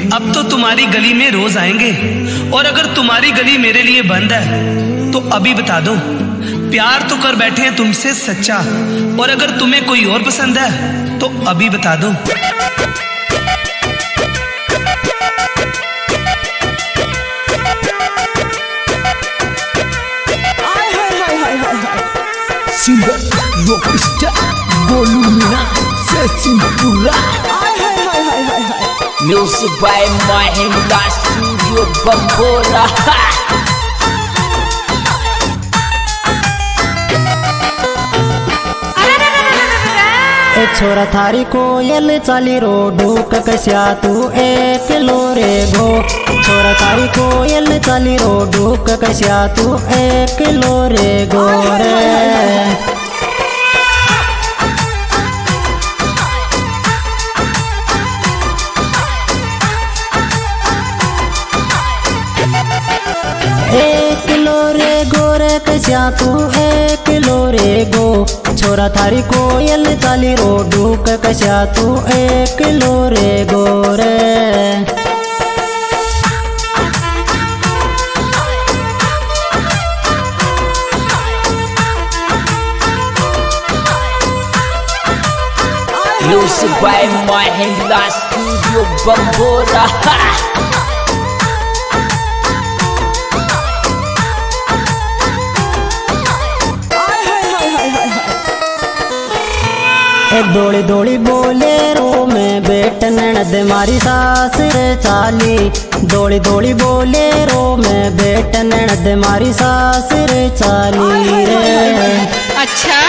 अब तो तुम्हारी गली में रोज आएंगे, और अगर तुम्हारी गली मेरे लिए बंद है तो अभी बता दो, प्यार तो कर बैठे हैं तुमसे सच्चा, और अगर तुम्हें कोई और पसंद है तो अभी बता दो। सिंगर रॉकस्टार गोलू मीना से Simpura. Music by Mahindra studio Bambora. ए छोरा थारी कोयल चाली रो ढूक कस्या तू एक लोरे गो। छोरा थारी कोयल चाली रो ढूक कस्या तू एक लोरे गो रे। एक लोरे गोरे कस्या तू एक लोरे गो। छोरा थारी कोयल चाली रो ढूक कस्या तू एक लोरे गोरे। Music by Mahindra studio Bambora. दौड़ी दौड़ी बोले रो में बेट ननद मारी सास रे चाली। दौड़ी दौड़ी बोले रो में बेट ननद मारी सास रे चाली रे। अच्छा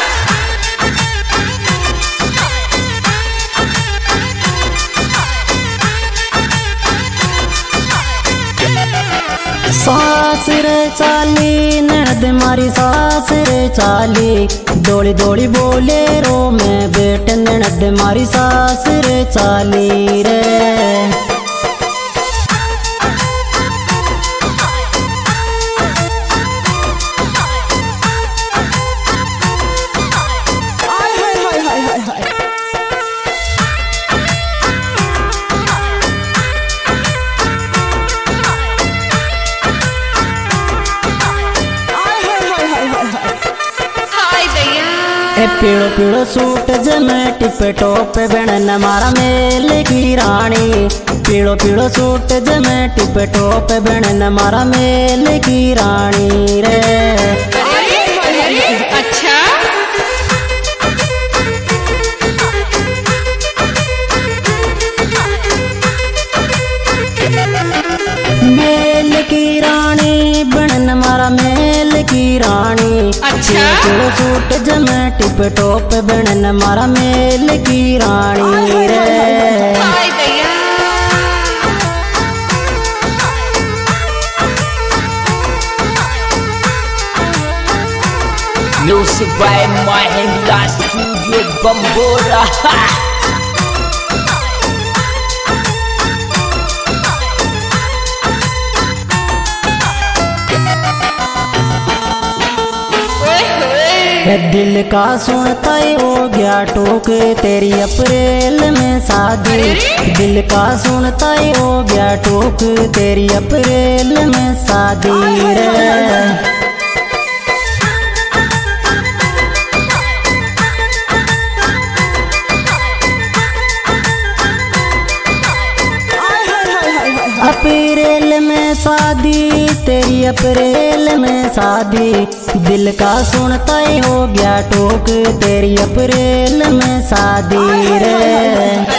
सास रे चाली ननद मारी सास रे चाली। दौड़ी दौड़ी बोले रो में बेट ननद मारी सास रे चाली रे। पीड़ो पीड़ो सूट जमे टिपे टोप बनन मारा मेल की रानी। पीड़ो पीड़ो सूट जमे टिपे टोप बनन मारा मेल की रानी रे। अच्छा मेल की रानी बनन मारा मेल की रानी। अच्छा पीड़ो सूट जमे टिपे टोप बनन मारा मेल की रानी रे। Music by Mahindra studio Bambora. दिल का सुनता हो गया टोक तेरी अप्रैल में शादी। दिल का सुनता हो गया टोक तेरी अप्रैल में शादी रे। अप्रैल में शादी तेरी अप्रैल में शादी। दिल का सुनता ही हो गया टोक तेरी अप्रैल में शादी रे।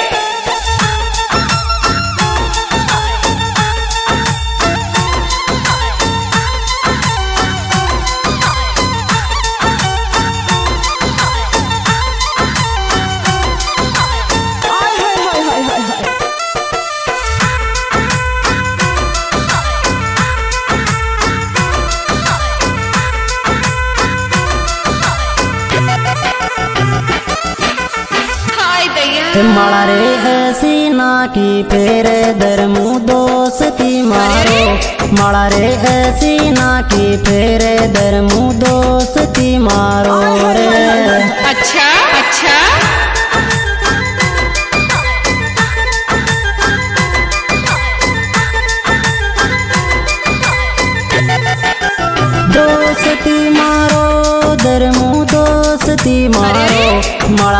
माला रे ऐसी ना की फेरे दरमू दोस्ती मारो। माला रे ऐसी ना की फेरे दरमू दोस्ती मारो रे। अच्छा अच्छा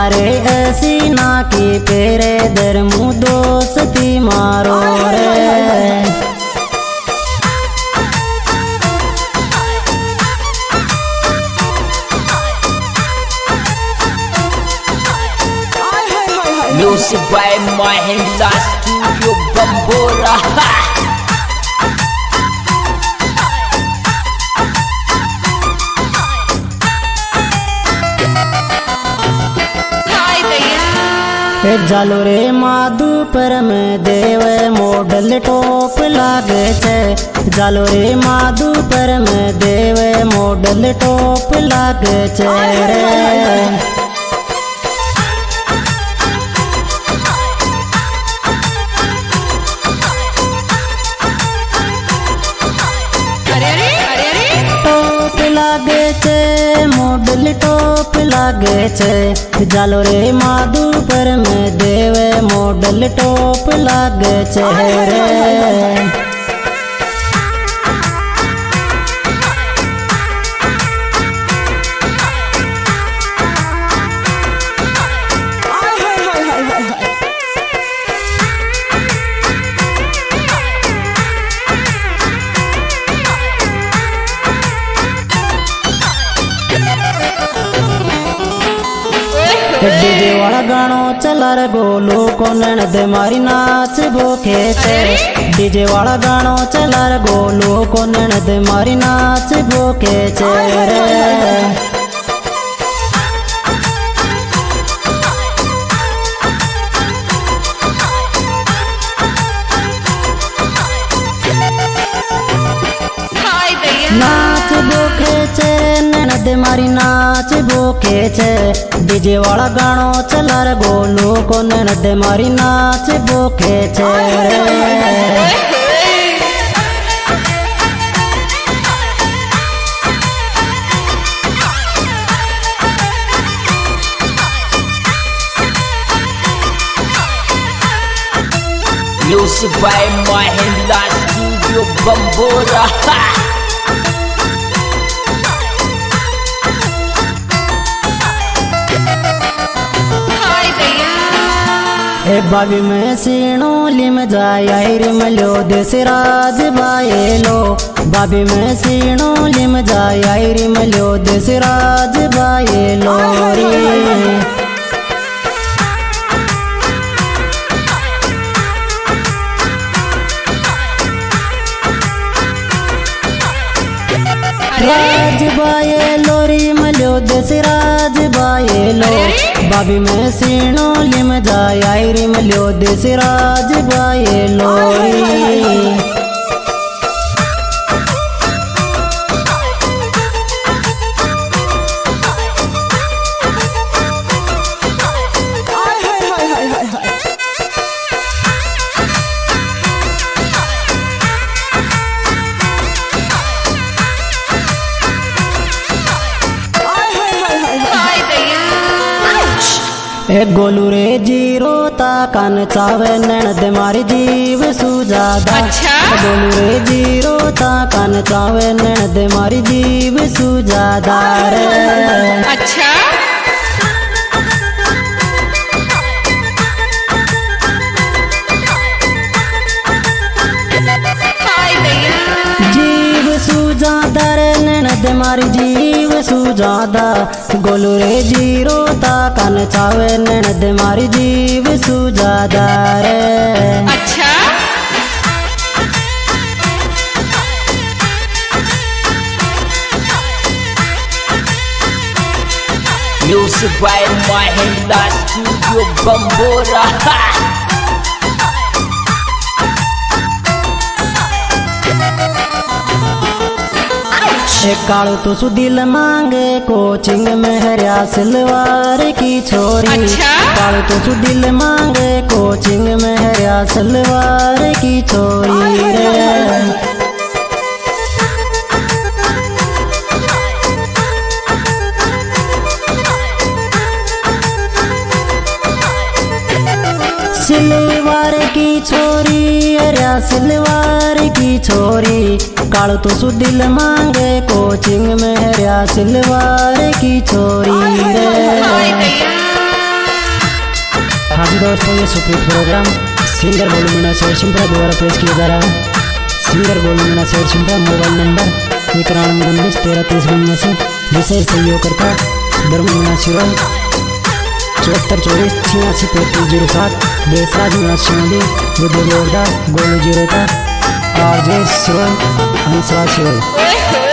मारे ऐसी ना की पेरे दर मुँह दोस्ती मारो रे। Music by Mahindra Studio Bambora. जालो रे माधुपर में देव मॉडल टॉप लागे छे। जालो रे माधुपर में देव मॉडल टॉप लागे छे रे। मॉडल टॉप लागे छे। जालो रे माधुपर में देव मॉडल टॉप लागे छे रे। डीजे वाला गानो चला रे गोलू को नैन दे मारी नाच भूखे छे। डीजे वाला गानो चला रे गोलू को नैन दे मारी नाच भूखे छे रे। नाच भूखे छे ननद मारी नाच भूखे छे। डीजे वाला गानो चला रे गोलू को ननद मारी नाच भूखे छे रे। Music by Mahindra Studio Bambora. ए बाबी में सीणो लिम जाए रिम लो देश राज बाएलो। बाबी में सीणो लिम जाए रिम लो देश राज बाएलो रे। राज बाए लोरी मलो देश राज बाए लो। बाबी में सीणो लिम जाए आयरी मलो देश राज बाए लोरी। ए गोलू रे जीरो ताकन चावे ननद मारी जीव सुजादा। अच्छा? गोलू रे जीरो ताकन चावे ननद मारी जीव सुजादा रे। अच्छा? जीव सुजादा रे ननद मारी जीव सुजादा। गोलू रे जीरो ताकन चावे ननद मारी जीव सुजादा रे। अच्छा? Music by Mahindra Studio Bambora. Kalu तो सुदिल मांगे कोचिंग में हरिया सलवार की छोरी। अच्छा? कालू तो सुदिल मांगे कोचिंग में हरिया सलवार की छोरी रे। सिलवार की छोरी हरिया सिलवार की छोरी। कालू तो सुदिल मांगे कोचिंग में हरिया सिलवार की छोरी रे। दोस्तों ये superhit program singer Golu Meena Sher Shimpura द्वारा पेश किया जा रहा है। Singer Golu Meena Sher शिंपरा, mobile number 91191330 विशेष सहयोग करता धर्म मीणा शिरोई 7424863507 देशराज मीणा शिरोई बुद्ध जोरदार गोलू जीरोता आरजे शिरोई अनुसार शिरोई।